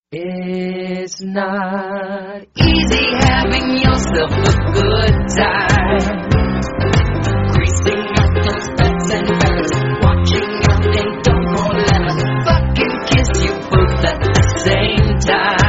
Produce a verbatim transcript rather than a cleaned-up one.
It's not easy having yourself a good time. Greasing up those butts and bellies, watching your thing don't roll letters, fucking kiss you both at the same time.